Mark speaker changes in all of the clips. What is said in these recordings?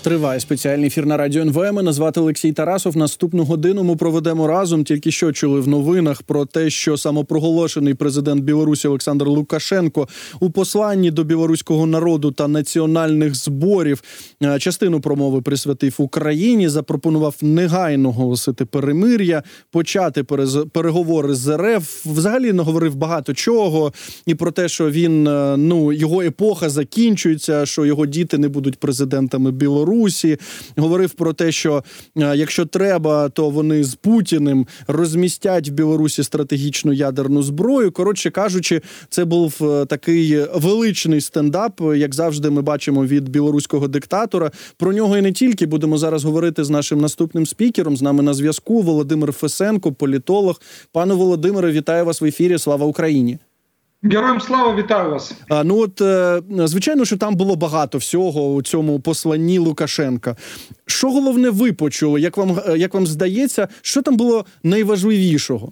Speaker 1: Триває спеціальний ефір на радіо НВ. Мене звати Олексій Тарасов. Наступну годину ми проведемо разом. Тільки що чули в новинах про те, що самопроголошений президент Білорусі Олександр Лукашенко у посланні до білоруського народу та національних зборів частину промови присвятив Україні, запропонував негайно оголосити перемир'я, почати переговори з РФ. Взагалі наговорив багато чого і про те, що він, його епоха закінчується, що його діти не будуть президентами Білорусі. Говорив про те, що якщо треба, то вони з Путіним розмістять в Білорусі стратегічну ядерну зброю. Коротше кажучи, це був такий величний стендап, як завжди ми бачимо від білоруського диктатора. Про нього і не тільки. Будемо зараз говорити з нашим наступним спікером. З нами на зв'язку Володимир Фесенко, політолог. Пане Володимире, вітаю вас в ефірі. Слава Україні!
Speaker 2: Героям слава, вітаю вас.
Speaker 1: Звичайно, що там було багато всього у цьому посланні Лукашенка. Що головне ви почули? Як вам здається, що там було найважливішого?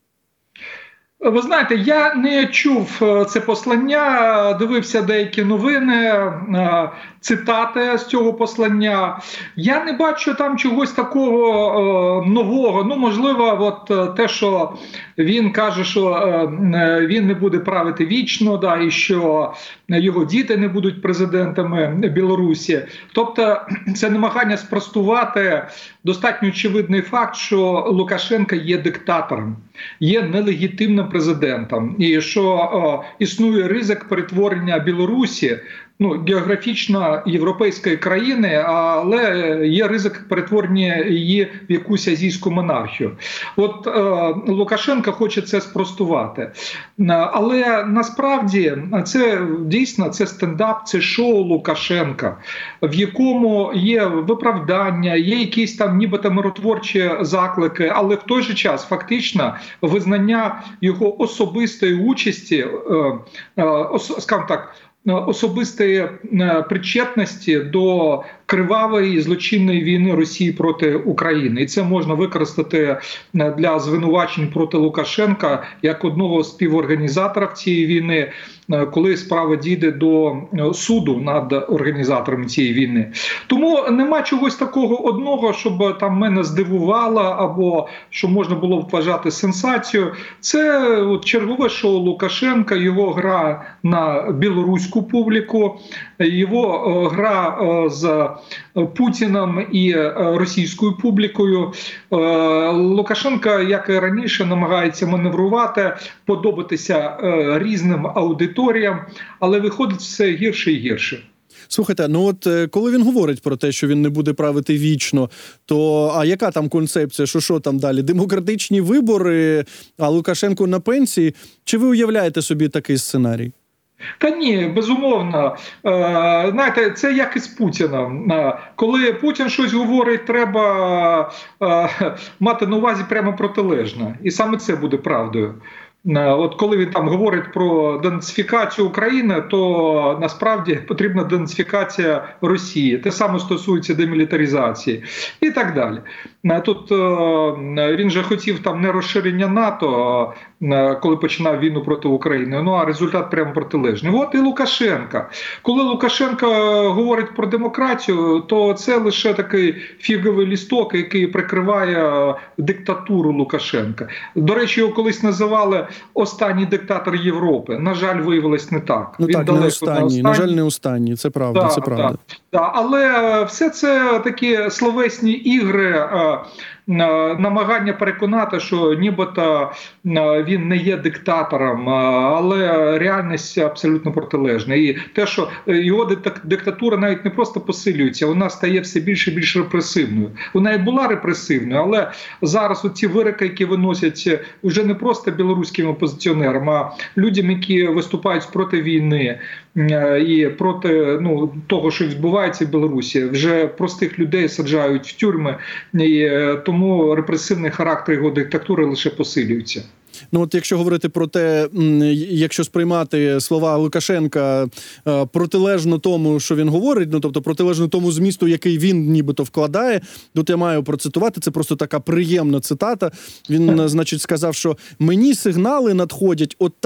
Speaker 2: Ви знаєте, я не чув це послання, дивився деякі новини, цитати з цього послання. Я не бачу там чогось такого нового. Можливо, те, що він каже, що він не буде правити вічно, і що його діти не будуть президентами Білорусі. Тобто це намагання спростувати достатньо очевидний факт, що Лукашенко є диктатором, є нелегітимним президентом, і що існує ризик перетворення Білорусі географічно європейської країни, але є ризик перетворення її в якусь азійську монархію. Лукашенко хоче це спростувати. Але насправді це дійсно стендап, це шоу Лукашенка, в якому є виправдання, є якісь там нібито миротворчі заклики, але в той же час фактично визнання його особистої участі, скажімо так, особистої причетності до кривавої і злочинної війни Росії проти України. І це можна використати для звинувачень проти Лукашенка як одного з співорганізаторів цієї війни, коли справа дійде до суду над організаторами цієї війни. Тому нема чогось такого одного, щоб там мене здивувало або що можна було б вважати сенсацією. Це чергове шоу Лукашенка, його гра на білоруську публіку, його гра з Путіним і російською публікою. Лукашенко, як і раніше, намагається маневрувати, подобатися різним аудиторіям, але виходить все гірше і гірше.
Speaker 1: Слухайте, коли він говорить про те, що він не буде правити вічно, то яка там концепція, що там далі? Демократичні вибори, а Лукашенко на пенсії? Чи ви уявляєте собі такий сценарій?
Speaker 2: Та ні, безумовно. Знаєте, це як і з Путіном. Коли Путін щось говорить, треба мати на увазі прямо протилежне. І саме це буде правдою. Коли він там говорить про денацифікацію України, то насправді потрібна денацифікація Росії. Те саме стосується демілітаризації і так далі. Тут він же хотів там не розширення НАТО, коли починав війну проти України, а результат прямо протилежний. І Лукашенко. Коли Лукашенко говорить про демократію, то це лише такий фіговий лісток, який прикриває диктатуру Лукашенка. До речі, його колись називали останній диктатор Європи. На жаль, виявилось не так.
Speaker 1: Він так, не останній. На жаль, не останній. Це правда, це правда.
Speaker 2: Але все це такі словесні ігри, намагання переконати, що нібито він не є диктатором, але реальність абсолютно протилежна. І те, що його диктатура навіть не просто посилюється, вона стає все більше і більш репресивною. Вона і була репресивною, але зараз ці вироки, які виносять вже не просто білоруським опозиціонерам, а людям, які виступають проти війни і проти того, що відбувається в Білорусі, вже простих людей саджають в тюрми, і тому репресивний характер його диктатури лише посилюється.
Speaker 1: Якщо говорити про те, якщо сприймати слова Лукашенка протилежно тому, що він говорить, тобто протилежно тому змісту, який він нібито вкладає, тут я маю процитувати, це просто така приємна цитата. Він, сказав, що «мені сигнали надходять от там,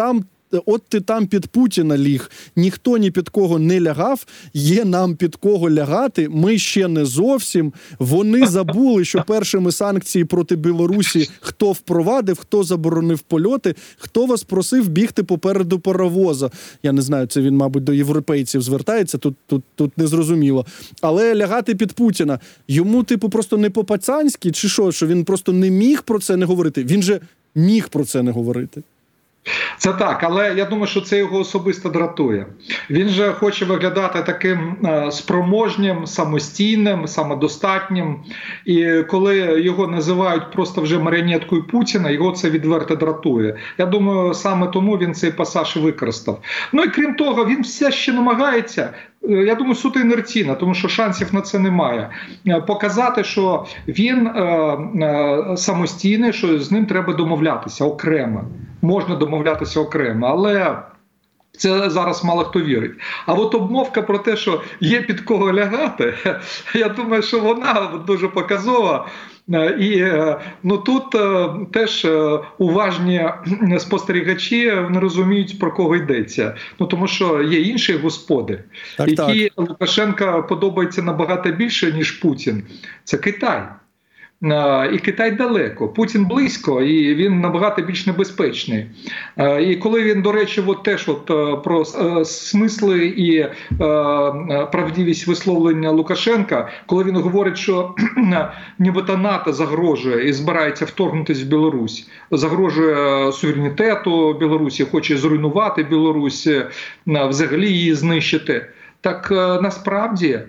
Speaker 1: от ти там під Путіна ліг, ніхто ні під кого не лягав, є нам під кого лягати, ми ще не зовсім. Вони забули, що першими санкції проти Білорусі хто впровадив, хто заборонив польоти, хто вас просив бігти попереду паровоза. Я не знаю, це він, мабуть, до європейців звертається, тут незрозуміло. Але лягати під Путіна, йому, типу, просто не по-пацанськи, чи що він просто не міг про це не говорити? Він же міг про це не говорити.
Speaker 2: Це так, але я думаю, що це його особисто дратує. Він же хоче виглядати таким спроможнім, самостійним, самодостатнім. І коли його називають просто вже маріонеткою Путіна, його це відверто дратує. Я думаю, саме тому він цей пасаж використав. Ну і крім того, він все ще намагається, я думаю, суто інерційно, тому що шансів на це немає, показати, що він самостійний, що з ним треба домовлятися окремо. Можна домовлятися окремо, але це зараз мало хто вірить. А от обмовка про те, що є під кого лягати, я думаю, що вона дуже показова. І тут теж уважні спостерігачі не розуміють, про кого йдеться. Тому що є інші господи, які Лукашенка подобаються набагато більше, ніж Путін. Це Китай. І Китай далеко, Путін близько, і він набагато більш небезпечний. І коли він, до речі, теж про смисли і правдивість висловлення Лукашенка, коли він говорить, що нібито НАТО загрожує і збирається вторгнутися в Білорусь, загрожує суверенітету Білорусі, хоче зруйнувати Білорусь, взагалі її знищити. Так насправді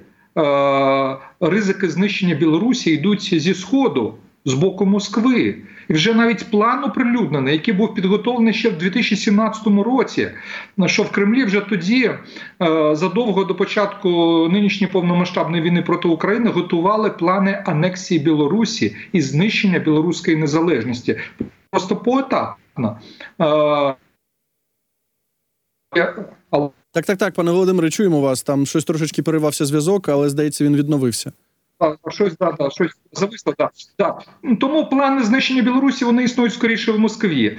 Speaker 2: ризики знищення Білорусі йдуть зі Сходу, з боку Москви. І вже навіть план оприлюднений, який був підготовлений ще в 2017 році, що в Кремлі вже тоді, задовго до початку нинішньої повномасштабної війни проти України, готували плани анексії Білорусі і знищення білоруської незалежності. Просто поетапно.
Speaker 1: Так, пане Володимире, чуємо вас. Там щось трошечки перервався зв'язок, але, здається, він відновився.
Speaker 2: Щось зависло, так. Тому плани знищення Білорусі, вони існують скоріше в Москві.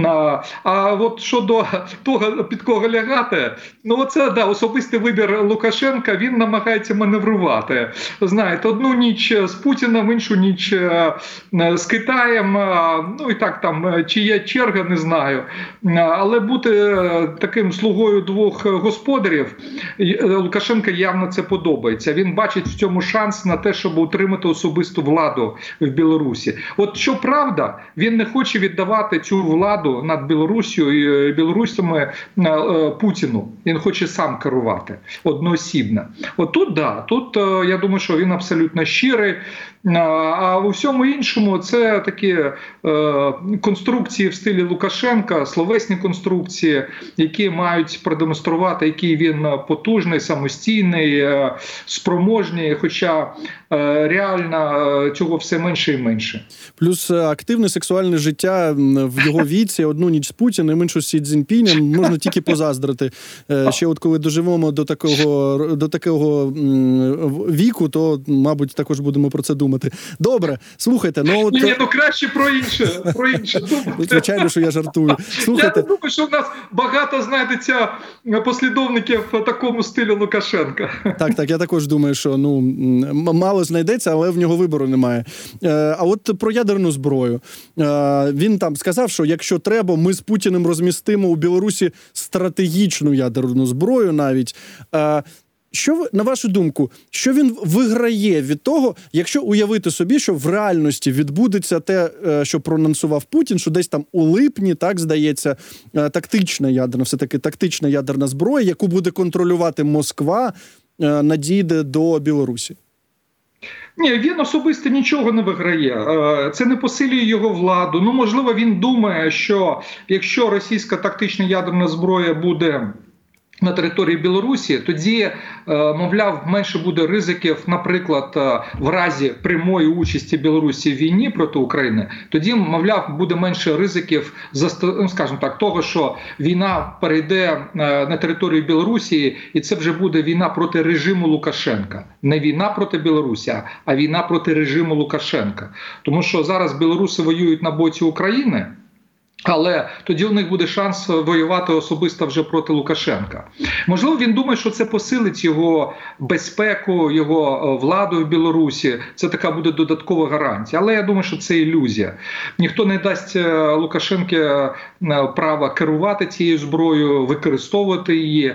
Speaker 2: А от щодо того, під кого лягати, це особистий вибір Лукашенка, він намагається маневрувати. Знаєте, одну ніч з Путіним, іншу ніч з Китаєм, і так там, чи є черга, не знаю. Але бути таким слугою двох господарів, Лукашенка явно це подобається. Він бачить в цьому шанс на те, щоб утримати особисту владу в Білорусі. От щоправда, він не хоче віддавати цю владу над Білоруссю і білорусами Путіну. Він хоче сам керувати одноосібно. Тут я думаю, що він абсолютно щирий. А у всьому іншому це такі конструкції в стилі Лукашенка, словесні конструкції, які мають продемонструвати, який він потужний, самостійний, спроможний, хоча реально цього все менше і менше.
Speaker 1: Плюс активне сексуальне життя в його віці, одну ніч з Путіним, іншу з Сі Цзіньпінем, можна тільки позаздрити. Ще коли доживемо до такого віку, то, мабуть, також будемо про це думати. Добре, слухайте.
Speaker 2: Краще про інше думати.
Speaker 1: Звичайно, що я жартую. Слухайте.
Speaker 2: Я думаю, що в нас багато знайдеться послідовників в такому стилі Лукашенка.
Speaker 1: Так, я також думаю, що мало знайдеться, але в нього вибору немає. А от про ядерну зброю. Він там сказав, що якщо треба, ми з Путіним розмістимо у Білорусі стратегічну ядерну зброю навіть. Що, на вашу думку, що він виграє від того, якщо уявити собі, що в реальності відбудеться те, що проанонсував Путін, що десь там у липні, так, здається, тактична ядерна зброя, яку буде контролювати Москва, надійде до Білорусі?
Speaker 2: Ні, він особисто нічого не виграє. Це не посилює його владу. Можливо, він думає, що якщо російська тактична ядерна зброя буде на території Білорусі, тоді, мовляв, менше буде ризиків, наприклад, в разі прямої участі Білорусі в війні проти України, тоді, мовляв, буде менше ризиків, скажімо так, того, що війна перейде на територію Білорусі, і це вже буде війна проти режиму Лукашенка. Не війна проти Білорусі, а війна проти режиму Лукашенка. Тому що зараз білоруси воюють на боці України, Але тоді у них буде шанс воювати особисто вже проти Лукашенка. Можливо, він думає, що це посилить його безпеку, його владу в Білорусі. Це така буде додаткова гарантія. Але я думаю, що це ілюзія. Ніхто не дасть Лукашенку права керувати цією зброєю, використовувати її.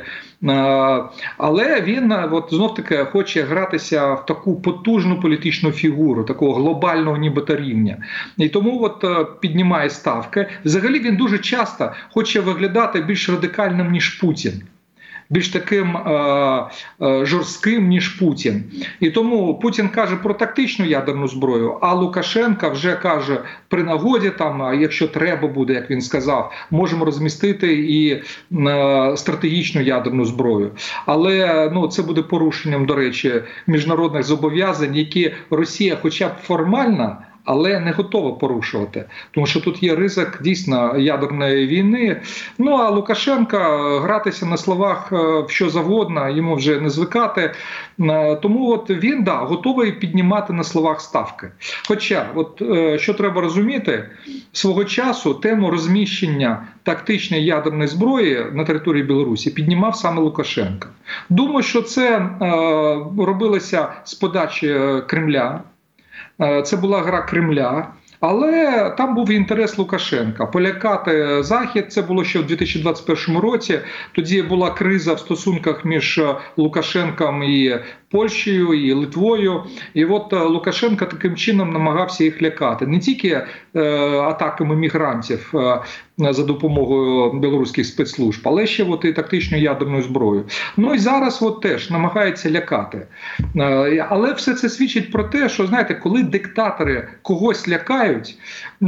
Speaker 2: Але він знов-таки хоче гратися в таку потужну політичну фігуру, такого глобального нібито рівня. І тому піднімає ставки. Взагалі він дуже часто хоче виглядати більш радикальним, ніж Путін. Більш таким жорстким, ніж Путін. І тому Путін каже про тактичну ядерну зброю, а Лукашенко вже каже, при нагоді, якщо треба буде, як він сказав, можемо розмістити і стратегічну ядерну зброю. Але це буде порушенням, до речі, міжнародних зобов'язань, які Росія хоча б формально, але не готова порушувати. Тому що тут є ризик дійсно ядерної війни. А Лукашенка гратися на словах в що завгодно, йому вже не звикати. Тому він, готовий піднімати на словах ставки. Хоча, що треба розуміти, свого часу тему розміщення тактичної ядерної зброї на території Білорусі піднімав саме Лукашенко. Думаю, що це робилося з подачі Кремля. Це була гра Кремля, але там був інтерес Лукашенка. Полякати Захід, це було ще в 2021 році, тоді була криза в стосунках між Лукашенком і Польщею, і Литвою. І Лукашенко таким чином намагався їх лякати. Не тільки атаками мігрантів за допомогою білоруських спецслужб, але ще і тактичною ядерною зброєю. І зараз теж намагається лякати. Але все це свідчить про те, що, знаєте, коли диктатори когось лякають,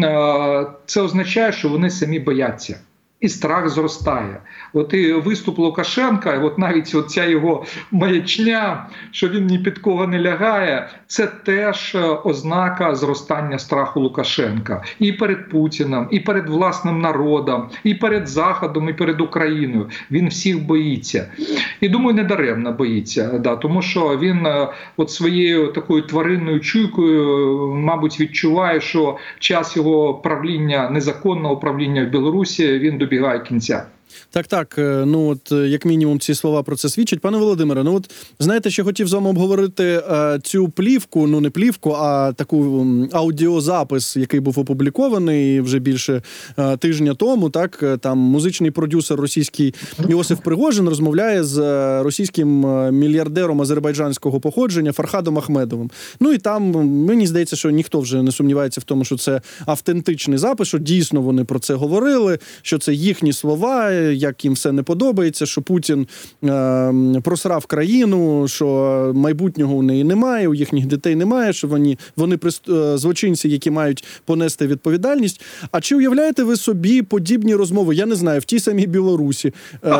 Speaker 2: це означає, що вони самі бояться. І страх зростає. І виступ Лукашенка, навіть ця його маячня, що він ні під кого не лягає, це теж ознака зростання страху Лукашенка. І перед Путіним, і перед власним народом, і перед Заходом, і перед Україною. Він всіх боїться. І, думаю, недаремно боїться. Тому що він своєю такою тваринною чуйкою, мабуть, відчуває, що час його правління, незаконного правління в Білорусі, він добігає кінця.
Speaker 1: Так, як мінімум ці слова про це свідчать. Пане Володимире, знаєте, ще хотів з вами обговорити цю плівку, не плівку, а таку аудіозапис, який був опублікований вже більше тижня тому, там музичний продюсер російський Йосиф Пригожин розмовляє з російським мільярдером азербайджанського походження Фархадом Ахмедовим. І там, мені здається, що ніхто вже не сумнівається в тому, що це автентичний запис, що дійсно вони про це говорили, що це їхні слова, як їм все не подобається, що Путін просрав країну, що майбутнього у неї немає, у їхніх дітей немає, що вони злочинці, які мають понести відповідальність. А чи уявляєте ви собі подібні розмови, я не знаю, в тій самій Білорусі?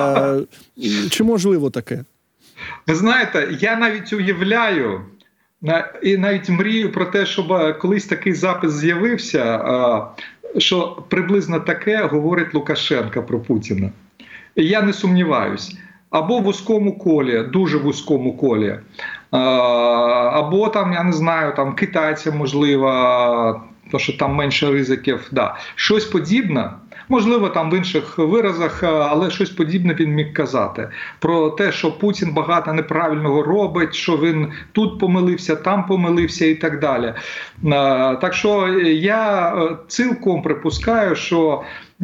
Speaker 1: Чи можливо таке?
Speaker 2: Ви знаєте, я навіть уявляю, і навіть мрію про те, щоб колись такий запис з'явився, що приблизно таке говорить Лукашенко про Путіна. І я не сумніваюсь. Або в вузькому колі, дуже вузькому колі, або я не знаю, китайцям, можливо, тому що там менше ризиків. Щось подібне, можливо, в інших виразах, але щось подібне він міг казати. Про те, що Путін багато неправильного робить, що він тут помилився, там помилився і так далі. Так що я цілком припускаю, що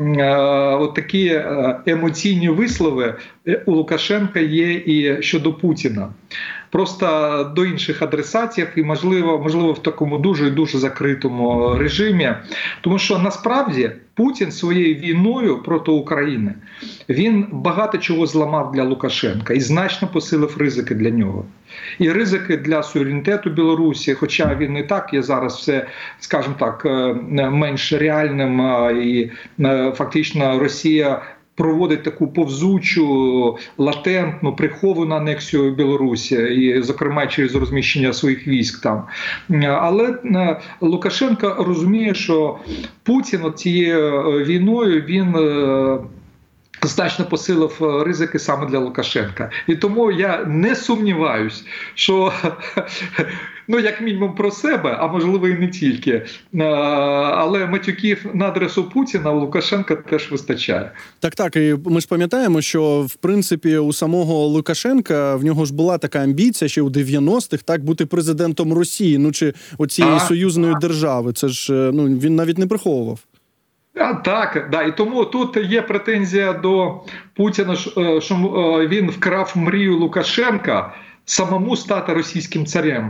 Speaker 2: такі емоційні вислови у Лукашенка є і щодо Путіна. Просто до інших адресатів і, можливо, в такому дуже закритому режимі. Тому що, насправді, Путін своєю війною проти України, він багато чого зламав для Лукашенка і значно посилив ризики для нього. І ризики для суверенітету Білорусі, хоча він і так є зараз все, скажімо так, менш реальним, і фактично Росія проводить таку повзучу, латентну, приховану анексію Білорусі, і, зокрема, через розміщення своїх військ там. Але Лукашенко розуміє, що Путін цією війною, він значно посилив ризики саме для Лукашенка. І тому я не сумніваюсь, що, ну, як мінімум про себе, а можливо і не тільки, але матюків на адресу Путіна у Лукашенка теж вистачає.
Speaker 1: Так, і ми ж пам'ятаємо, що, в принципі, у самого Лукашенка, в нього ж була така амбіція ще у 90-х, так, бути президентом Росії, ну, чи оцієї союзної держави. Це ж, ну, він навіть не приховував.
Speaker 2: Так, да. І тому тут є претензія до Путіна, що він вкрав мрію Лукашенка самому стати російським царем.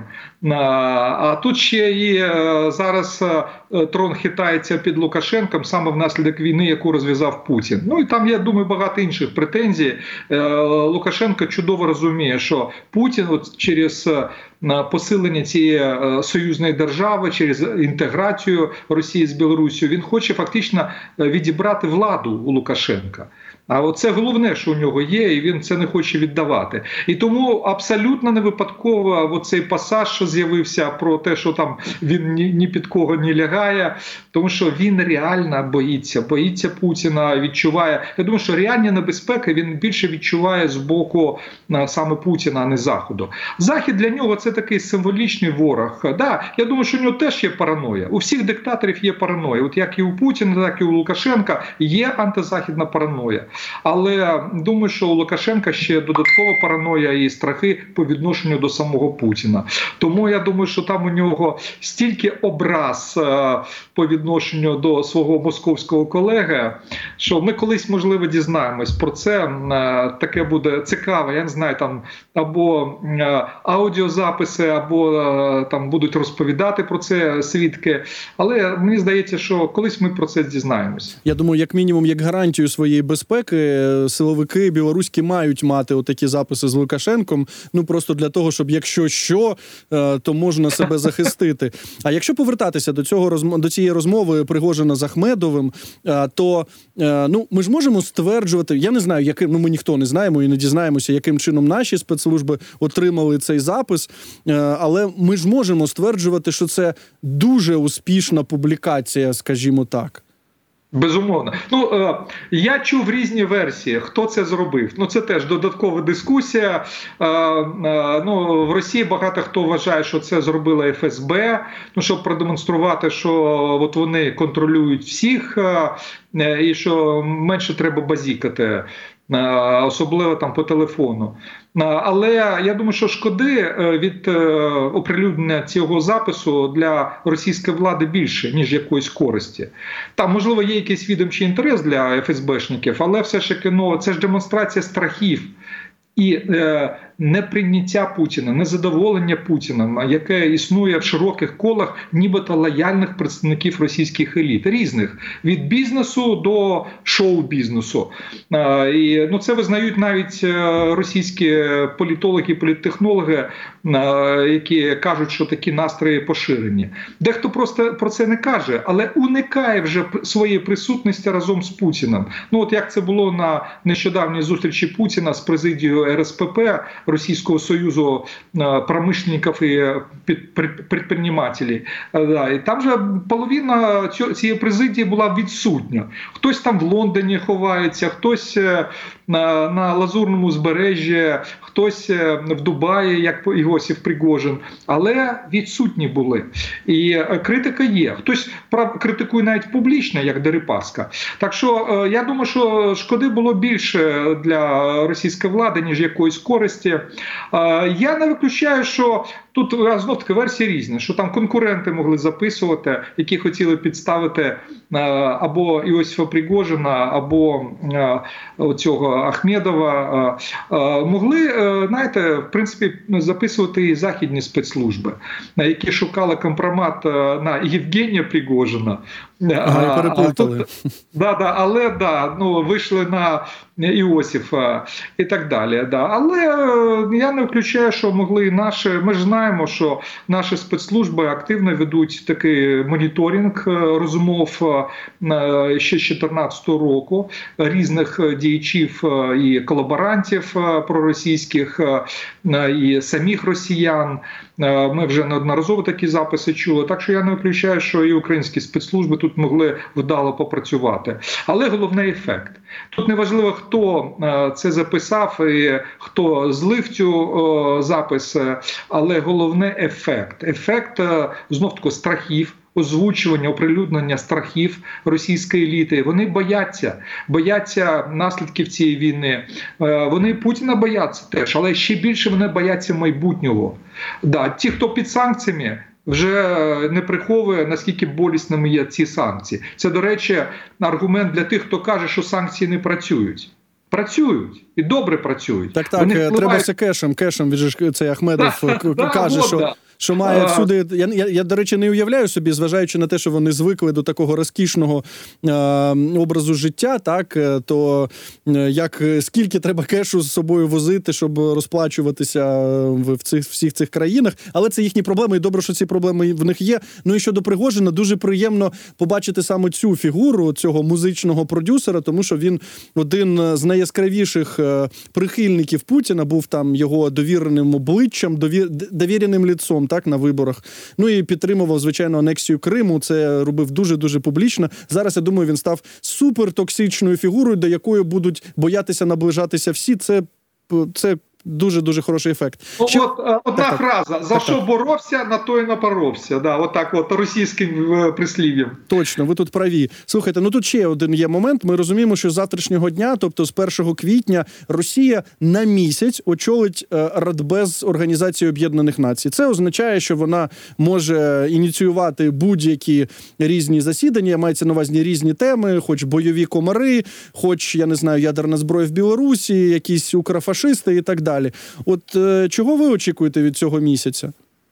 Speaker 2: А тут ще і зараз трон хитається під Лукашенком саме внаслідок війни, яку розв'язав Путін. Ну і там, я думаю, багато інших претензій. Лукашенко чудово розуміє, що Путін от через посилення цієї союзної держави, через інтеграцію Росії з Білорусією, він хоче фактично відібрати владу у Лукашенка. А оце головне, що у нього є, і він це не хоче віддавати. І тому абсолютно не випадково оцей пасаж, що з'явився про те, що там він ні під кого не лягає, тому що він реально боїться Путіна, відчуває. Я думаю, що реальні небезпеки він більше відчуває з боку саме Путіна, а не Заходу. Захід для нього це такий символічний ворог. Да, я думаю, що у нього теж є параноя. У всіх диктаторів є параноя. От як і у Путіна, так і у Лукашенка є антизахідна параноя. Але думаю, що у Лукашенка ще додаткова параноя і страхи по відношенню до самого Путіна. Тому я думаю, що там у нього стільки образ по відношенню до свого московського колеги, що ми колись, можливо, дізнаємось про це. Таке буде цікаво, я не знаю, там або аудіозаписи, або там будуть розповідати про це свідки. Але мені здається, що колись ми про це дізнаємося.
Speaker 1: Я думаю, як мінімум, як гарантію своєї безпеки, силовики білоруські мають мати отакі записи з Лукашенком, ну просто для того, щоб якщо що, то можна себе захистити. А якщо повертатися до цієї розмови Пригожина з Ахмедовим, то ну, ми ж можемо стверджувати, я не знаю, яким, ну ми ніхто не знаємо і не дізнаємося, яким чином наші спецслужби отримали цей запис, але ми ж можемо стверджувати, що це дуже успішна публікація, скажімо так.
Speaker 2: Безумовно. Ну, я чув різні версії, хто це зробив. Ну, це теж додаткова дискусія. Ну, в Росії багато хто вважає, що це зробила ФСБ, ну, щоб продемонструвати, що от вони контролюють всіх і що менше треба базікати, особливо там по телефону. Але я думаю, що шкоди від оприлюднення цього запису для російської влади більше, ніж якоїсь користі. Там, можливо, є якийсь відомчий інтерес для ФСБшників, але все ж таки, ну, це ж демонстрація страхів і неприйняття Путіна, незадоволення Путіном, яке існує в широких колах нібито лояльних представників російських еліт, різних, від бізнесу до шоу-бізнесу. І, ну, це визнають навіть російські політологи, політтехнологи, які кажуть, що такі настрої поширені. Дехто просто про це не каже, але уникає вже своєї присутності разом з Путіним. Ну, от як це було на нещодавній зустрічі Путіна з президією РСПП, Російського союзу промишленників і підприємців. І там же половина цієї президії була відсутня. Хтось там в Лондоні ховається, хтось на Лазурному узбережжі, хтось в Дубаї, як Йосиф Пригожин, але відсутні були. І критика є. Хтось критикує навіть публічно, як Дерипаска. Так що я думаю, що шкоди було більше для російської влади, ніж якоїсь користі. Я не виключаю, що тут знов-таки версії різні, що там конкуренти могли записувати, які хотіли підставити або Йосифа Пригожина, або цього Ахмедова. Могли, знаєте, в принципі, записувати і західні спецслужби, які шукали компромат на Євгенія Пригожина.
Speaker 1: Переплутали.
Speaker 2: Але вийшли на Іосифа і так далі. Але я не виключаю, що могли і наші. Ми ж знаємо, що наші спецслужби активно ведуть такий моніторинг розмов ще з 2014 року різних діячів і колаборантів проросійських, і самих росіян. Ми вже неодноразово такі записи чули. Так що я не виключаю, що і українські спецслужби тут могли вдало попрацювати. Але головний ефект. Тут неважливо, хто це записав і хто злив цю запис, але головне ефект. Ефект, знов-таки, страхів, озвучування, оприлюднення страхів російської еліти. Вони бояться наслідків цієї війни. Вони Путіна бояться теж, але ще більше вони бояться майбутнього. Да, ті, хто під санкціями, вже не приховує, наскільки болісними є ці санкції. Це, до речі, аргумент для тих, хто каже, що санкції не працюють. Працюють. І добре працюють.
Speaker 1: Так, треба все кешем. Він же цей Ахмедов каже, що має всюди... Я, до речі, не уявляю собі, зважаючи на те, що вони звикли до такого розкішного образу життя, так, то скільки треба кешу з собою возити, щоб розплачуватися в всіх цих країнах. Але це їхні проблеми, і добре, що ці проблеми в них є. Ну і щодо Пригожина, дуже приємно побачити саме цю фігуру, цього музичного продюсера, тому що він один з найяскравіших прихильників Путіна, був там його довіреним обличчям, довіреним лицом, так, на виборах. Ну і підтримував, звичайно, анексію Криму. Це робив дуже-дуже публічно. Зараз, я думаю, він став супертоксичною фігурою, до якої будуть боятися наближатися всі. Це дуже-дуже хороший ефект.
Speaker 2: Одна фраза. За що боровся, на то і напоровся. Да, отак російським прислів'ям.
Speaker 1: Точно, ви тут праві. Слухайте, ну тут ще один є момент. Ми розуміємо, що з завтрашнього дня, тобто з 1 квітня, Росія на місяць очолить Радбез Організації Об'єднаних Націй. Це означає, що вона може ініціювати будь-які різні засідання, мається на увазі різні теми, хоч бойові комари, хоч, я не знаю, ядерна зброя в Білорусі, якісь укрофашисти і так далі. От чого ви очікуєте від цього місяця?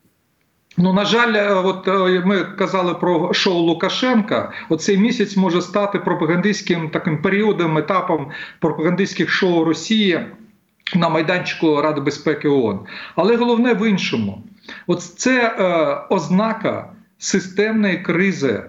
Speaker 2: Ну, на жаль, ми казали про шоу Лукашенка. Оцей місяць може стати пропагандистським таким періодом, етапом пропагандистських шоу Росії на майданчику Ради безпеки ООН. Але головне в іншому. От це ознака системної кризи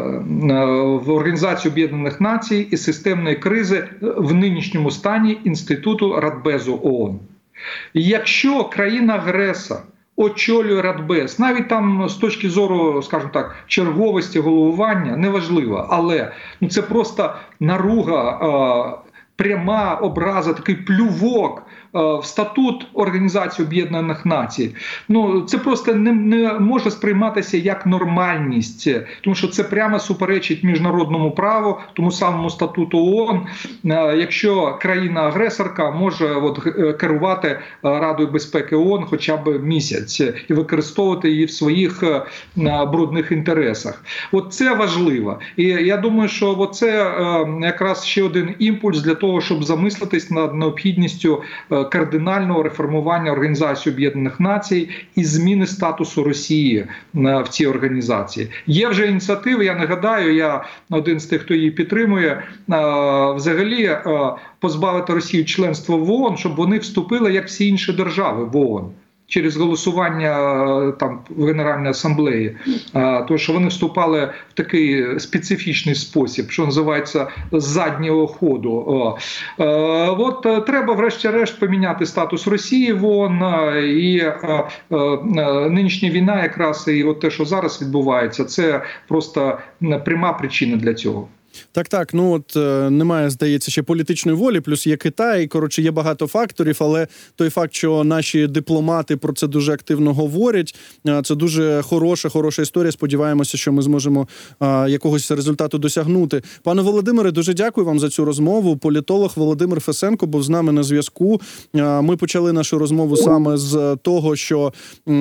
Speaker 2: в Організації Об'єднаних Націй і системної кризи в нинішньому стані Інституту Радбезу ООН. Якщо країна-агресор очолює Радбез, навіть там з точки зору, скажімо так, черговості головування, неважливо, але це просто наруга, пряма образа, такий плювок в статут Організації Об'єднаних Націй. Ну, це просто не може сприйматися як нормальність, тому що це прямо суперечить міжнародному праву, тому самому статуту ООН, якщо країна-агресорка може керувати Радою безпеки ООН хоча б місяць і використовувати її в своїх брудних інтересах. От це важливо. І я думаю, що це якраз ще один імпульс для того, щоб замислитись над необхідністю кардинального реформування Організації Об'єднаних Націй і зміни статусу Росії в цій організації. Є вже ініціативи, я нагадаю, я один з тих, хто її підтримує, взагалі позбавити Росію членства в ООН, щоб вони вступили, як всі інші держави, в ООН. Через голосування там в Генеральній асамблеї, тому що вони вступали в такий специфічний спосіб, що називається з заднього ходу. Треба врешті-решт поміняти статус Росії в ООН, і нинішня війна якраз і те, що зараз відбувається, це просто пряма причина для цього.
Speaker 1: Так, немає, здається, ще політичної волі, плюс є Китай, коротше, є багато факторів, але той факт, що наші дипломати про це дуже активно говорять, це дуже хороша історія, сподіваємося, що ми зможемо якогось результату досягнути. Пане Володимире, дуже дякую вам за цю розмову. Політолог Володимир Фесенко був з нами на зв'язку. Ми почали нашу розмову саме з того, що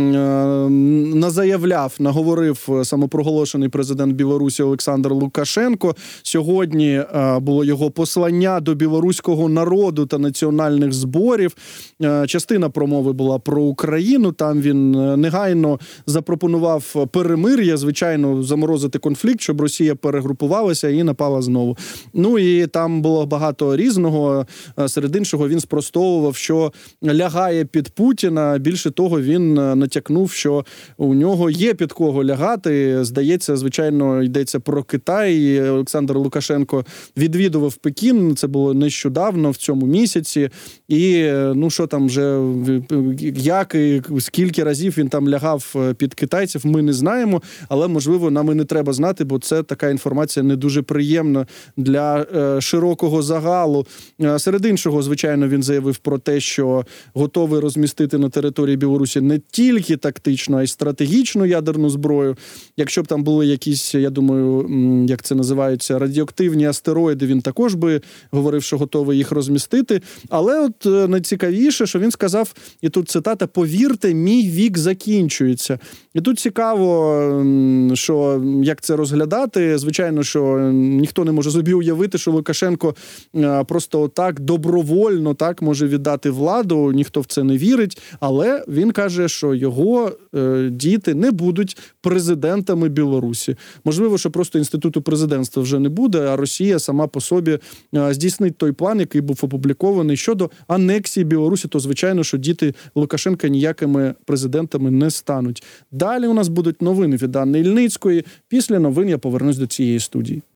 Speaker 1: наговорив самопроголошений президент Білорусі Олександр Лукашенко. Сьогодні було його послання до білоруського народу та національних зборів. Частина промови була про Україну. Там він негайно запропонував перемир'я, звичайно, заморозити конфлікт, щоб Росія перегрупувалася і напала знову. Ну і там було багато різного. Серед іншого він спростовував, що лягає під Путіна. Більше того, він натякнув, що у нього є під кого лягати. Здається, звичайно, йдеться про Китай. Олександр Олександр Лукашенко відвідував Пекін. Це було нещодавно, в цьому місяці. І, ну, що там вже, як і скільки разів він там лягав під китайців, ми не знаємо. Але, можливо, нам і не треба знати, бо це така інформація не дуже приємна для широкого загалу. Серед іншого, звичайно, він заявив про те, що готовий розмістити на території Білорусі не тільки тактичну, а й стратегічну ядерну зброю. Якщо б там були якісь, я думаю, як це називається, радіоактивні астероїди, він також би говорив, що готовий їх розмістити. Але от найцікавіше, що він сказав, і тут цитата: «Повірте, мій вік закінчується». І тут цікаво, що як це розглядати. Звичайно, що ніхто не може собі уявити, що Лукашенко просто так добровольно так може віддати владу, ніхто в це не вірить, але він каже, що його діти не будуть президентами Білорусі. Можливо, що просто інституту президентства вже не буде, а Росія сама по собі здійснить той план, який був опублікований щодо анексії Білорусі, то звичайно, що діти Лукашенка ніякими президентами не стануть. Далі у нас будуть новини від Анни Ільницької. Після новин я повернусь до цієї студії.